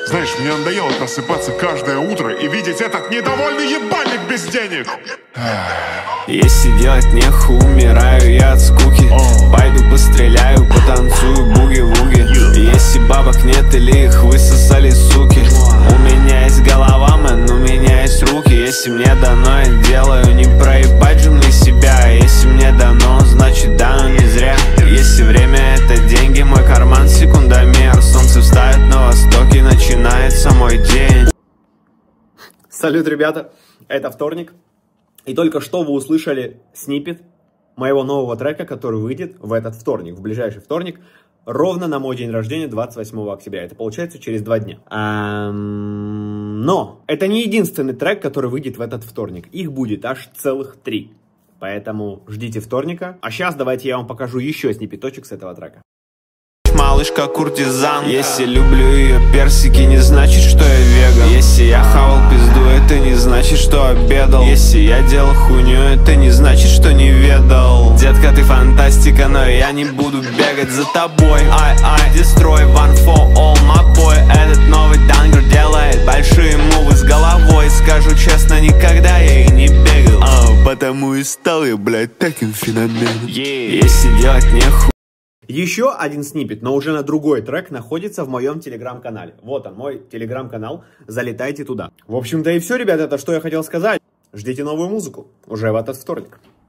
Знаешь, мне надоело просыпаться каждое утро и видеть этот недовольный ебальник без денег. Если делать нехуй, умираю я от скуки. Пойду постреляю, потанцую буги-вуги. Если бабок нет или их высосали суки, у меня есть голова, мэн, у меня есть руки. Если мне дано, я делаю, не проебать же мне себя. Если мне дано, значит дано не зря. Если время это деньги, мой карман секундомер. Солнце встает на востоке, начинается мой день. Салют, ребята, это вторник. И только что вы услышали сниппет моего нового трека, который выйдет в этот вторник, в ближайший вторник, ровно на мой день рождения, 28 октября. Это получается через 2 дня. Но это не единственный трек, который выйдет в этот вторник. Их будет аж целых 3. Поэтому ждите вторника. А сейчас давайте я вам покажу еще сниппеточек с этого трека. Малышка куртизан. Если люблю ее персики, не значит, что я веган. Если я хавал пизду, это не значит, что обедал. Если я делал хуйню, это не значит, что не ведал. Детка, ты фантастика, но я не буду бегать за тобой. Destroy one for all, my boy. Этот новый дангер делает большие мувы с головой. Скажу честно, никогда я и не бегал, потому и стал я, блядь, таким феноменом. Если делать нехуй. Еще один сниппет, но уже на другой трек, находится в моем телеграм-канале. Вот он, мой телеграм-канал, залетайте туда. В общем-то и все, ребята, это что я хотел сказать. Ждите новую музыку уже в этот вторник.